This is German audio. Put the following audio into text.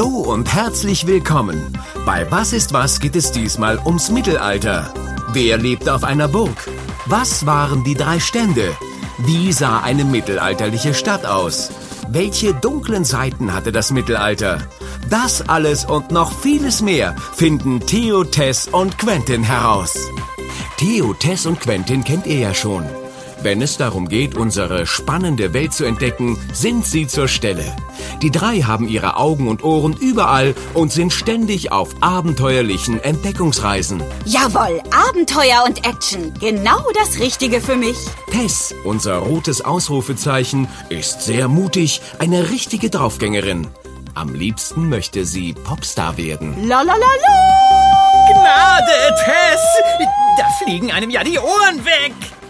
Hallo und herzlich willkommen. Bei Was ist was geht es diesmal ums Mittelalter. Wer lebte auf einer Burg? Was waren die 3 Stände? Wie sah eine mittelalterliche Stadt aus? Welche dunklen Seiten hatte das Mittelalter? Das alles und noch vieles mehr finden Theo, Tess und Quentin heraus. Theo, Tess und Quentin kennt ihr ja schon. Wenn es darum geht, unsere spannende Welt zu entdecken, sind sie zur Stelle. Die 3 haben ihre Augen und Ohren überall und sind ständig auf abenteuerlichen Entdeckungsreisen. Jawohl, Abenteuer und Action. Genau das Richtige für mich. Tess, unser rotes Ausrufezeichen, ist sehr mutig, eine richtige Draufgängerin. Am liebsten möchte sie Popstar werden. Lalalala! Gnade, Tess! Da fliegen einem ja die Ohren weg!